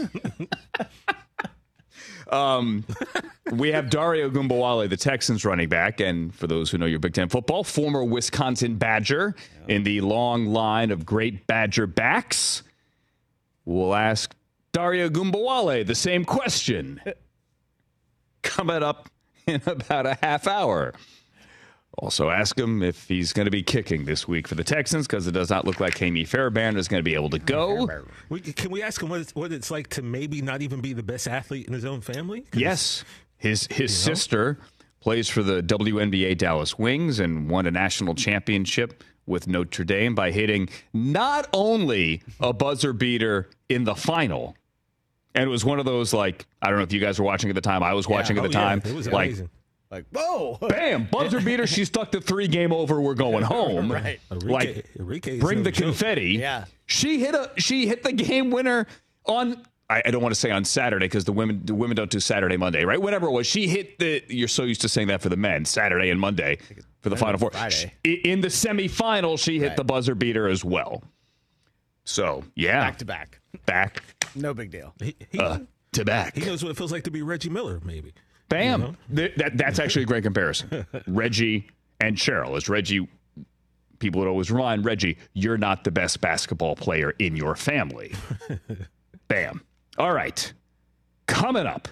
We have Dario Gumbawale, the Texans running back, and for those who know your Big Ten football, former Wisconsin Badger in the long line of great Badger backs. We'll ask Dario Gumbawale the same question coming up in about a half hour. Also ask him if he's going to be kicking this week for the Texans, because it does not look like Kami Fairbairn is going to be able to go. Can we ask him what it's like to maybe not even be the best athlete in his own family? Yes. His sister plays for the WNBA Dallas Wings and won a national championship with Notre Dame by hitting not only a buzzer beater in the final, and it was one of those, like, I don't know if you guys were watching at the time. I was watching at the time. It was amazing. Like, whoa. Bam, buzzer beater. She stuck the 3 game over. We're going home. Right. Enrique bring the confetti. Yeah. She hit the game winner on, I don't want to say on Saturday, because the women don't do Saturday, Monday, right? Whatever it was. She hit you're so used to saying that for the men, Saturday and Monday for the Final Four. Friday. In the semifinal, she hit the buzzer beater as well. So, yeah. Back to back. Back. No big deal. To back. He knows what it feels like to be Reggie Miller, maybe. Bam. That's actually a great comparison. Reggie and Cheryl. As Reggie, people would always remind Reggie, you're not the best basketball player in your family. Bam. All right. Coming up.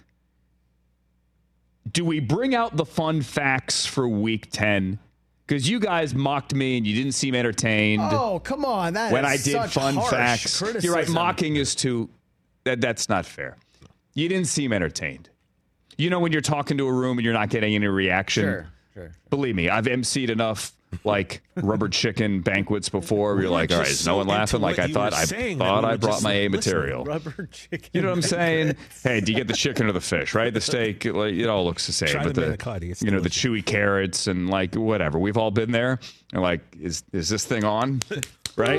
Do we bring out the fun facts for week 10? Because you guys mocked me and you didn't seem entertained. Oh, come on. When I did fun facts. Criticism. You're right. Mocking is too. That's not fair. You didn't seem entertained. You know when you're talking to a room and you're not getting any reaction? Sure. Believe me, I've emceed enough like rubber chicken banquets before where you're like, all right, is no one laughing? Like I thought I brought my A material. Rubber chicken. You know what I'm saying? Hey, do you get the chicken or the fish, right? The steak, like, it all looks the same. Try but the the chewy carrots and like whatever. We've all been there. And like, is this thing on? Right?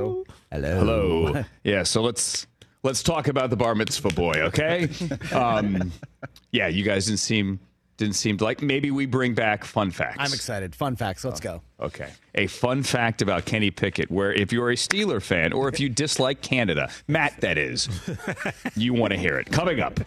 Hello. Yeah, so let's talk about the bar mitzvah boy, okay? Yeah, you guys didn't seem to like. Maybe we bring back fun facts. I'm excited. Fun facts. Let's go. Okay. A fun fact about Kenny Pickett, where if you're a Steeler fan or if you dislike Canada, Matt, that is, you want to hear it. Coming up.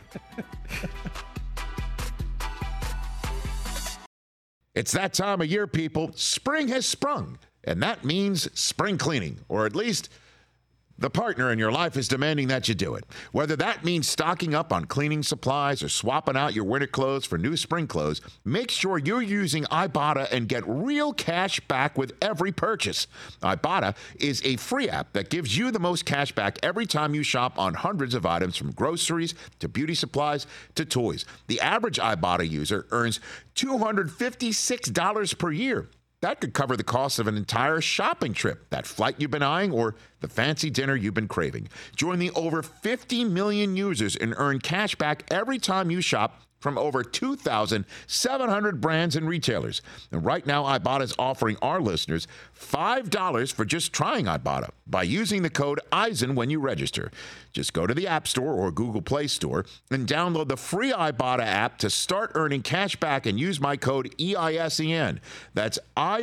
It's that time of year, people. Spring has sprung, and that means spring cleaning, or at least the partner in your life is demanding that you do it. Whether that means stocking up on cleaning supplies or swapping out your winter clothes for new spring clothes, make sure you're using Ibotta and get real cash back with every purchase. Ibotta is a free app that gives you the most cash back every time you shop on hundreds of items, from groceries to beauty supplies to toys. The average Ibotta user earns $256 per year. That could cover the cost of an entire shopping trip, that flight you've been eyeing, or the fancy dinner you've been craving. Join the over 50 million users and earn cash back every time you shop from over 2,700 brands and retailers. And right now, Ibotta is offering our listeners $5 for just trying Ibotta by using the code EISEN when you register. Just go to the App Store or Google Play Store and download the free Ibotta app to start earning cash back and use my code EISEN. That's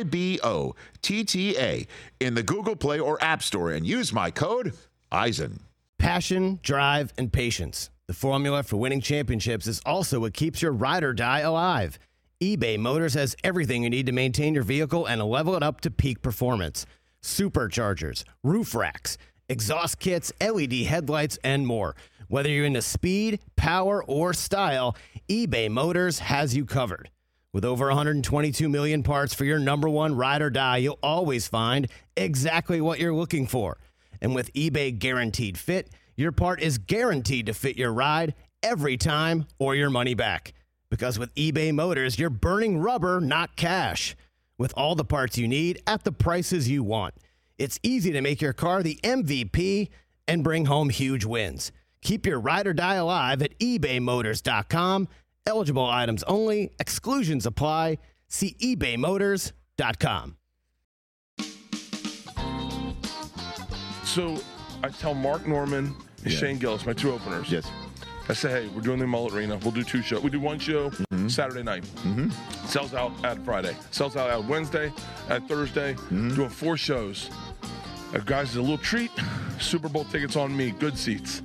IBOTTA in the Google Play or App Store and use my code EISEN. Passion, drive, and patience. The formula for winning championships is also what keeps your ride or die alive. eBay Motors has everything you need to maintain your vehicle and level it up to peak performance. Superchargers, roof racks, exhaust kits, LED headlights, and more. Whether you're into speed, power, or style, eBay Motors has you covered. With over 122 million parts for your number one ride or die, you'll always find exactly what you're looking for. And with eBay Guaranteed Fit, your part is guaranteed to fit your ride every time or your money back. Because with eBay Motors, you're burning rubber, not cash. With all the parts you need at the prices you want. It's easy to make your car the MVP and bring home huge wins. Keep your ride or die alive at ebaymotors.com. Eligible items only. Exclusions apply. See ebaymotors.com. So I tell Mark Norman and Shane Gillis, my two openers. Yes. I say, hey, we're doing the Mullet Arena. We'll do two shows. We do one show Saturday night. Sells out at Friday. Sells out at Wednesday, at Thursday. Doing 4 shows. Guys, it's a little treat. Super Bowl tickets on me. Good seats.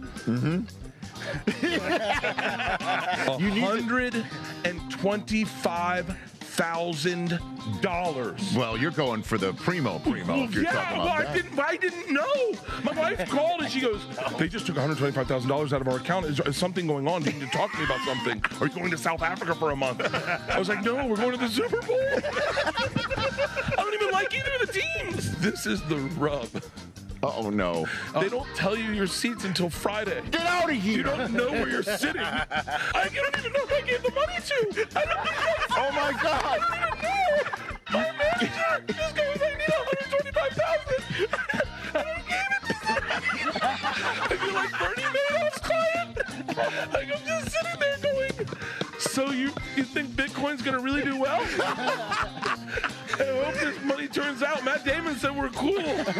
$125,000. Well, you're going for the primo if you're talking about that. I didn't know. My wife called and she goes, they just took $125,000 out of our account. Is something going on? Do you need to talk to me about something? Are you going to South Africa for a month? I was like, no, we're going to the Super Bowl. I don't even like either of the teams. This is the rub. Oh, no. They don't tell you your seats until Friday. Get out of here. You don't know where you're sitting. I don't even know who I gave the money to. Oh, my God. I don't even know. My manager just goes, I need $125,000. I gave it to him. I feel like Bernie Madoff's client. Like, I'm just sitting there going, so you think Bitcoin's going to really do well? I hope this money turns out. Matt Damon said we're cool.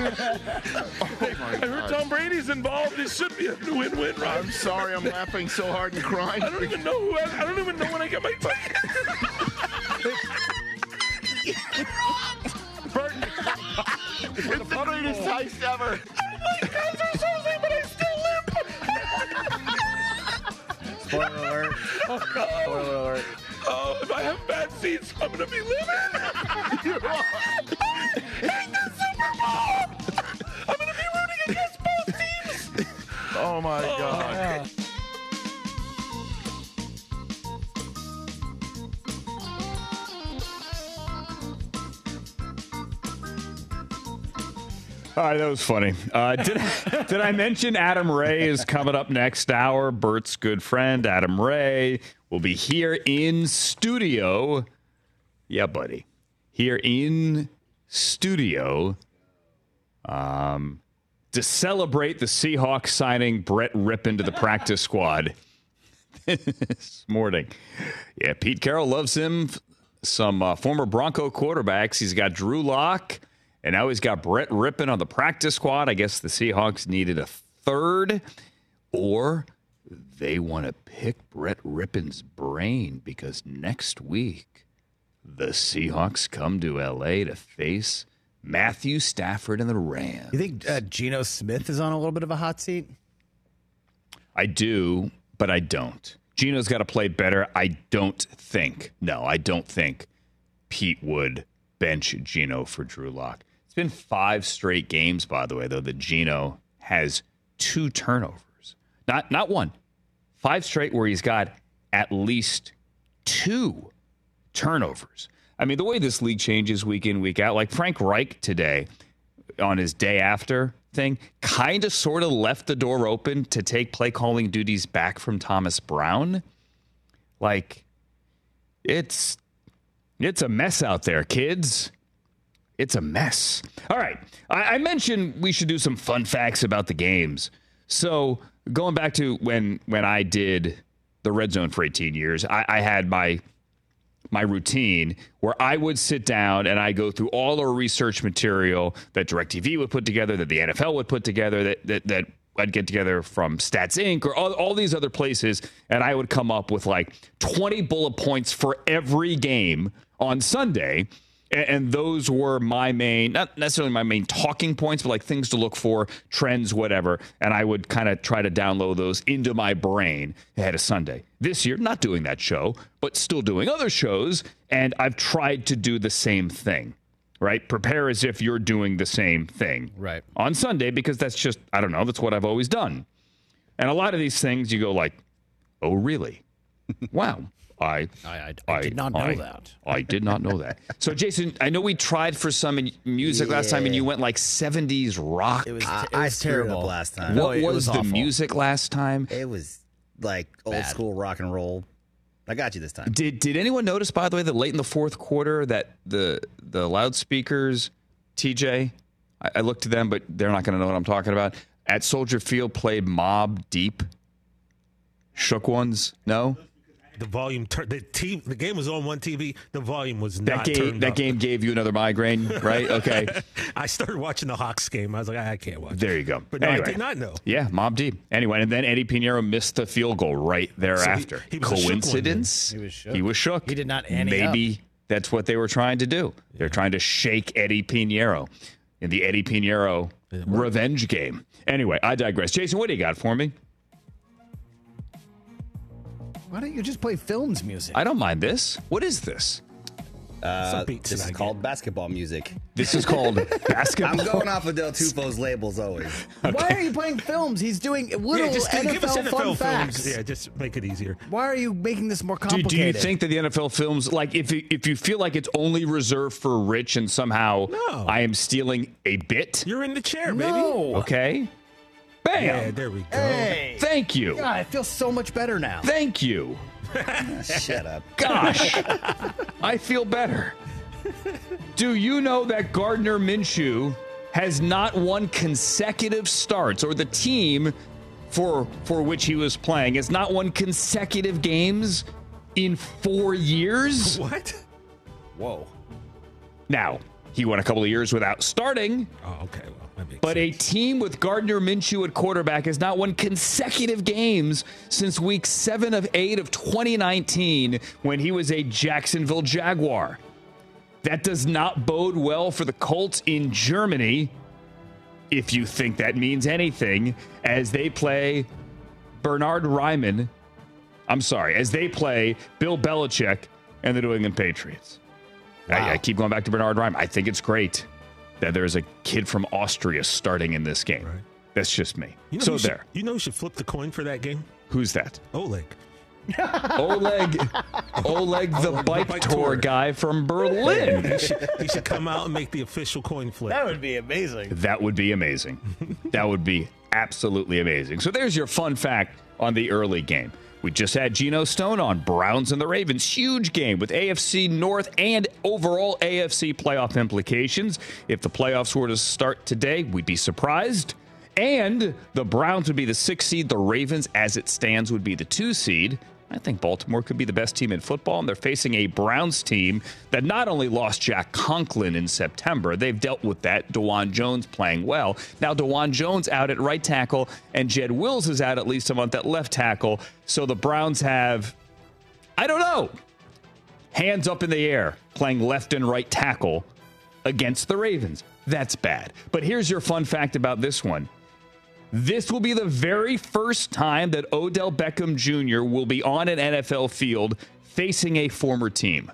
I heard Tom Brady's involved. This should be a win-win, right? I'm sorry, I'm laughing so hard and crying. I don't even know I don't even know when I get my ticket. It's the greatest heist ever. My guys are so late, but I still limp. Spoiler alert. Oh, God. Spoiler alert. Oh, if I have bad seats, I'm going to be living. Hate the Super Bowl. I'm going to be rooting against both teams. Oh, my God. Yeah. All right, that was funny. Did I mention Adam Ray is coming up next hour? Bert's good friend, Adam Ray, will be here in studio. Yeah, buddy. Here in studio to celebrate the Seahawks signing Brett Rippon to the practice squad this morning. Yeah, Pete Carroll loves him. Some former Bronco quarterbacks. He's got Drew Lock. And now he's got Brett Rippon on the practice squad. I guess the Seahawks needed a third. Or they want to pick Brett Rippon's brain because next week the Seahawks come to L.A. to face Matthew Stafford and the Rams. You think Geno Smith is on a little bit of a hot seat? I do, but I don't. Geno's got to play better. I don't think Pete would bench Geno for Drew Lock. It's been 5 straight games, by the way, though, that Geno has 2 turnovers. Not 1. 5 straight where he's got at least 2 turnovers. I mean, the way this league changes week in, week out, like Frank Reich today on his day after thing, kind of sort of left the door open to take play calling duties back from Thomas Brown. Like, it's a mess out there, kids. It's a mess. All right. I mentioned we should do some fun facts about the games. So going back to when I did the Red Zone for 18 years, I had my routine where I would sit down and I go through all our research material that DirecTV would put together, that the NFL would put together, that I'd get together from Stats Inc. or all these other places, and I would come up with like 20 bullet points for every game on Sunday. And those were my main, not necessarily my main talking points, but like things to look for, trends, whatever. And I would kind of try to download those into my brain ahead of Sunday. This year, not doing that show, but still doing other shows. And I've tried to do the same thing, right? Prepare as if you're doing the same thing right on Sunday, because that's just, I don't know, that's what I've always done. And a lot of these things you go like, oh, really? Wow. I did not know that. I did not know that. So, Jason, I know we tried for some music last time, and you went like 70s rock. It was terrible last time. What was the music last time? It was like old school rock and roll. I got you this time. Did anyone notice, by the way, that late in the fourth quarter that the loudspeakers, TJ, I looked to them, but they're not going to know what I'm talking about, at Soldier Field played Mobb Deep? Shook Ones? No? The volume, the game was on one TV. The volume was not turned up. That game gave you another migraine, right? Okay. I started watching the Hawks game. I was like, I can't watch it. There you go. But no, I did not know. Yeah, Mobb Deep. Anyway, and then Eddie Pinheiro missed the field goal right thereafter. So he was Coincidence? He was shook. He did not Maybe that's what they were trying to do. They're trying to shake Eddie Pinheiro in the Eddie Pinheiro revenge game. Anyway, I digress. Jason, what do you got for me? Why don't you just play films music? I don't mind this. What is this? This is called basketball music. This is called basketball? I'm going off of Del Tufo's labels always. Why are you playing films? He's doing little just give us NFL fun facts. films. Yeah, just make it easier. Why are you making this more complicated? Do you think that the NFL films, like if you feel like it's only reserved for Rich and somehow I am stealing a bit? You're in the chair, baby. No. Okay. Bam. Yeah, there we go. Hey. Thank you. God, I feel so much better now. Thank you. Shut up. Gosh. I feel better. Do you know that Gardner Minshew has not won consecutive starts, or the team for which he was playing has not won consecutive games in 4 years? What? Whoa. Now, he went a couple of years without starting. Oh, okay. Well, that makes But sense. a team with Gardner Minshew at quarterback has not won consecutive games since week 7 of 8 of 2019 when he was a Jacksonville Jaguar. That does not bode well for the Colts in Germany, if you think that means anything, as they play Bernard Ryman. I'm sorry, as they play Bill Belichick and the New England Patriots. Wow. I keep going back to Bernard Ryman. I think it's great that there's a kid from Austria starting in this game. Right. That's just me. You know So who should- there. You know who should flip the coin for that game? Who's that? Oleg. Oleg the bike tour guy from Berlin. He should come out and make the official coin flip. That would be amazing. That would be amazing. That would be absolutely amazing. So there's your fun fact on the early game. We just had Geno Stone on Browns and the Ravens. Huge game with AFC North and overall AFC playoff implications. If the playoffs were to start today, we'd be surprised. And the Browns would be the 6th seed. The Ravens, as it stands, would be the 2 seed. I think Baltimore could be the best team in football, and they're facing a Browns team that not only lost Jack Conklin in September, they've dealt with that. DeJuan Jones playing well. Now DeJuan Jones out at right tackle, and Jed Wills is out at least a month at left tackle. So the Browns have, I don't know, hands up in the air playing left and right tackle against the Ravens. That's bad. But here's your fun fact about this one. This will be the very first time that Odell Beckham Jr. will be on an NFL field facing a former team.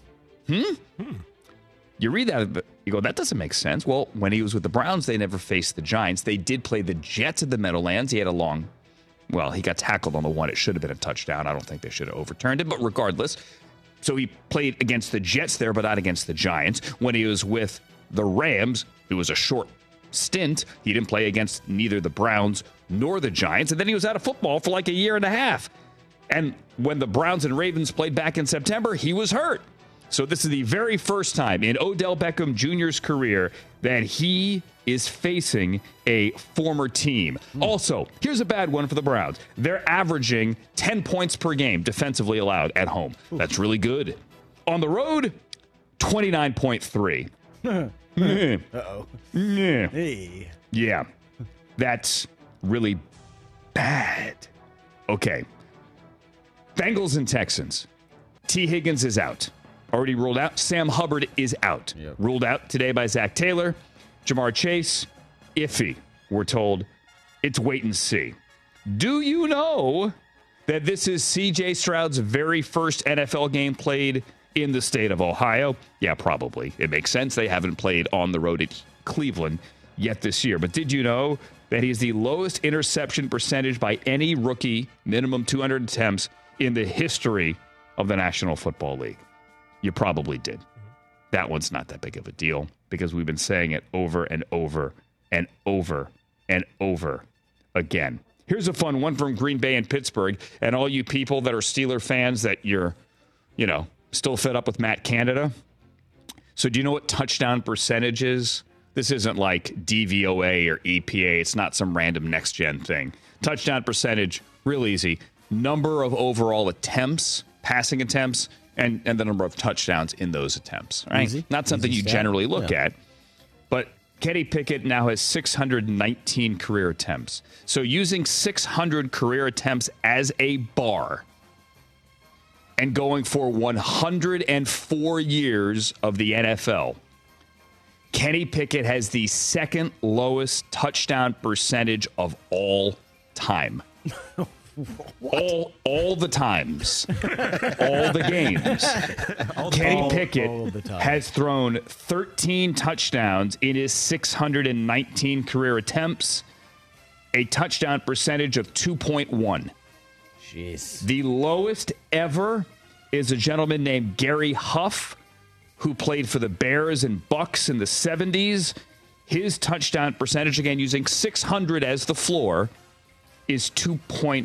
You read that, you go, that doesn't make sense. Well, when he was with the Browns, they never faced the Giants. They did play the Jets at the Meadowlands. He had he got tackled on the one. It should have been a touchdown. I don't think they should have overturned it, but regardless. So he played against the Jets there, but not against the Giants. When he was with the Rams, it was a short stint. He didn't play against neither the Browns nor the Giants, and then he was out of football for like a year and a half. And when the Browns and Ravens played back in September, he was hurt. So this is the very first time in Odell Beckham Jr.'s career that he is facing a former team. Also, here's a bad one for the Browns. They're averaging 10 points per game defensively allowed at home. That's really good. On the road, 29.3. Uh-oh. Yeah. Hey. Yeah. That's really bad. Okay. Bengals and Texans. T. Higgins is out. Already ruled out. Sam Hubbard is out. Yep. Ruled out today by Zach Taylor. Jamar Chase, iffy. We're told it's wait and see. Do you know that this is C.J. Stroud's very first NFL game played in the state of Ohio? Yeah, probably. It makes sense. They haven't played on the road at Cleveland yet this year. But did you know that he's the lowest interception percentage by any rookie, minimum 200 attempts, in the history of the National Football League? You probably did. That one's not that big of a deal because we've been saying it over and over and over and over again. Here's a fun one from Green Bay and Pittsburgh. And all you people that are Steeler fans that you're, still fed up with Matt Canada. So do you know what touchdown percentage is? This isn't like DVOA or EPA. It's not some random next-gen thing. Touchdown percentage, real easy. Number of overall attempts, passing attempts, and the number of touchdowns in those attempts. Right? Easy. Not something you generally look at. But Kenny Pickett now has 619 career attempts. So using 600 career attempts as a bar and going for 104 years of the NFL, Kenny Pickett has the second lowest touchdown percentage of all time. All the times. All the games. Kenny Pickett has thrown 13 touchdowns in his 619 career attempts, a touchdown percentage of 2.1. Jeez. The lowest ever is a gentleman named Gary Huff, who played for the Bears and Bucks in the 70s. His touchdown percentage, again, using 600 as the floor, is 2.0.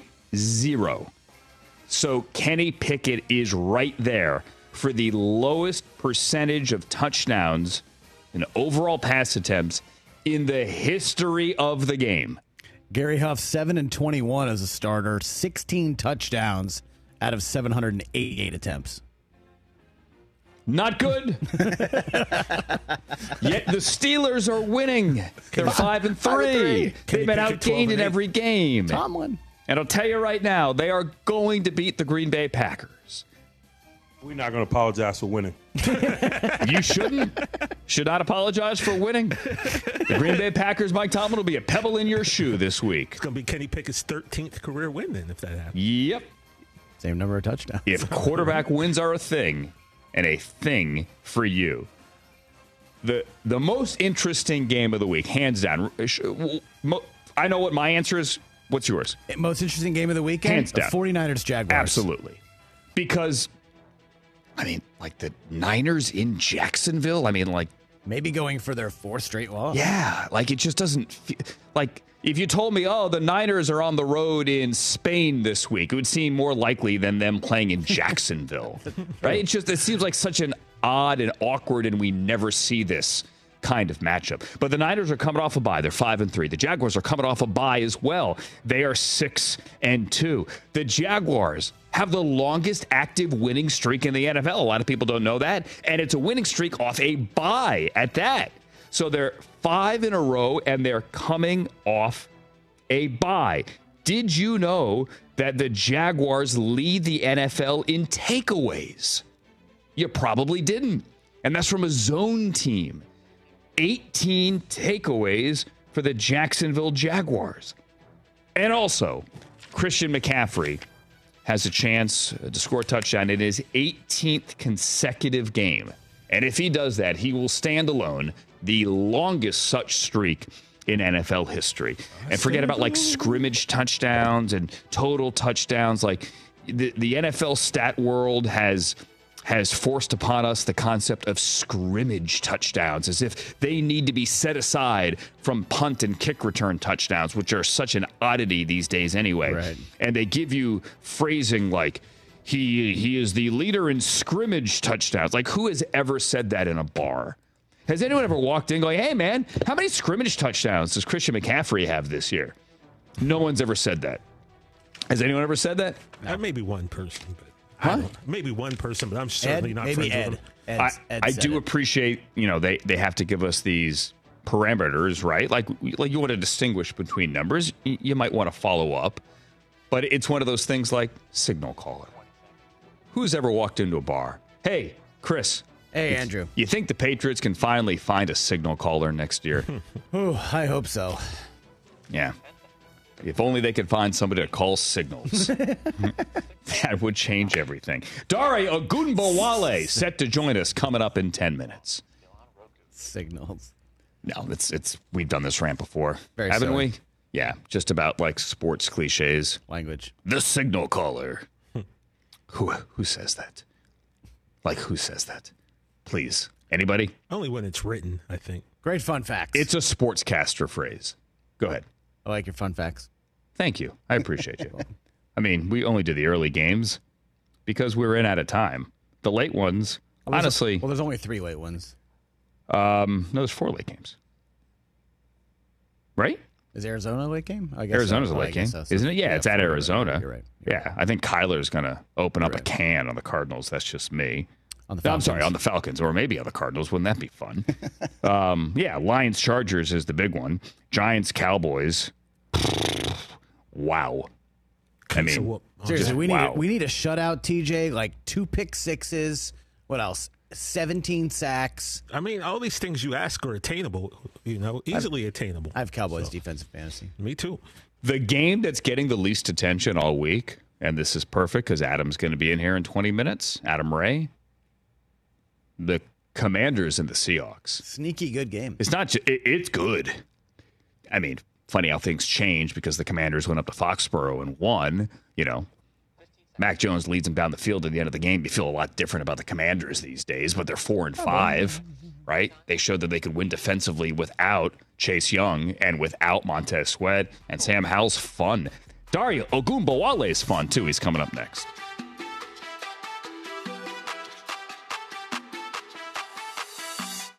So Kenny Pickett is right there for the lowest percentage of touchdowns and overall pass attempts in the history of the game. Gary Huff, 7-21 as a starter, 16 touchdowns out of 788 attempts. Not good. Yet the Steelers are winning. They're 5-3. They've been outgained in every game. Tomlin. And I'll tell you right now, they are going to beat the Green Bay Packers. We're not going to apologize for winning. You shouldn't. Should not apologize for winning. The Green Bay Packers, Mike Tomlin, will be a pebble in your shoe this week. It's going to be Kenny Pickett's 13th career win then, if that happens. Yep. Same number of touchdowns. If quarterback wins are a thing, and a thing for you. The most interesting game of the week, hands down. I know what my answer is. What's yours? Most interesting game of the weekend? Hands down. 49ers Jaguars. Absolutely. Because, the Niners in Jacksonville, maybe going for their fourth straight loss. Yeah, it just doesn't feel if you told me, the Niners are on the road in Spain this week, it would seem more likely than them playing in Jacksonville, right? It seems like such an odd and awkward, and we never see this kind of matchup. But the Niners are coming off a bye. They're 5-3. The Jaguars are coming off a bye as well. They are 6-2. The Jaguars have the longest active winning streak in the NFL. A lot of people don't know that. And it's a winning streak off a bye at that. So they're 5 in a row, and they're coming off a bye. Did you know that the Jaguars lead the NFL in takeaways? You probably didn't. And that's from a zone team. 18 takeaways for the Jacksonville Jaguars. And also, Christian McCaffrey has a chance to score a touchdown in his 18th consecutive game. And if he does that, he will stand alone the longest such streak in NFL history. And forget about scrimmage touchdowns and total touchdowns. The NFL stat world has forced upon us the concept of scrimmage touchdowns, as if they need to be set aside from punt and kick return touchdowns, which are such an oddity these days anyway. Right. And they give you phrasing like, he is the leader in scrimmage touchdowns. Who has ever said that in a bar? Has anyone ever walked in going, hey, man, how many scrimmage touchdowns does Christian McCaffrey have this year? No one's ever said that. Has anyone ever said that? Maybe one person, but Maybe one person, but I'm certainly not friends with him. I do appreciate, they have to give us these parameters, right? Like you want to distinguish between numbers. You might want to follow up. But it's one of those things like signal caller. Who's ever walked into a bar? Hey, Chris. Hey, Andrew. You think the Patriots can finally find a signal caller next year? I hope so. Yeah. If only they could find somebody to call signals. That would change everything. Dare Ogunbowale set to join us coming up in 10 minutes. Signals. No, it's we've done this rant before. Haven't silly. we? Yeah, just about sports cliches. Language. The signal caller. Who says that? Like, who says that? Please. Anybody? Only when it's written, I think. Great fun facts. It's a sportscaster phrase. Go ahead. I like your fun facts. Thank you. I appreciate you. I mean, we only do the early games because we were in at a time. The late ones, honestly. There's only 3 late ones. No, there's 4 late games. Right? Is Arizona a late game? I guess Arizona's so. a late game, So. isn't it? Yeah, it's at Arizona. You're right. Yeah, I think Kyler's going to open up a can on the Cardinals. That's just me. On the No, I'm Falcons. sorry, on the Falcons, or maybe on the Cardinals. Wouldn't that be fun? Yeah, Lions-Chargers is the big one. Giants-Cowboys. Wow. I mean, seriously, we wow. need a shutout, TJ. Like 2 pick sixes. What else? 17 sacks. I mean, all these things you ask are attainable. Easily attainable. I have Cowboys defensive fantasy. Me too. The game that's getting the least attention all week, and this is perfect because Adam's going to be in here in 20 minutes. Adam Ray. The Commanders and the Seahawks. Sneaky good game. It's not. It's good. I mean, funny how things change because the Commanders went up to Foxborough and won. Mac Jones leads them down the field at the end of the game. You feel a lot different about the Commanders these days, but they're 4-5, right? They showed that they could win defensively without Chase Young and without Montez Sweat, and Sam Howell's fun. Dario Ogunbowale is fun too. He's coming up next.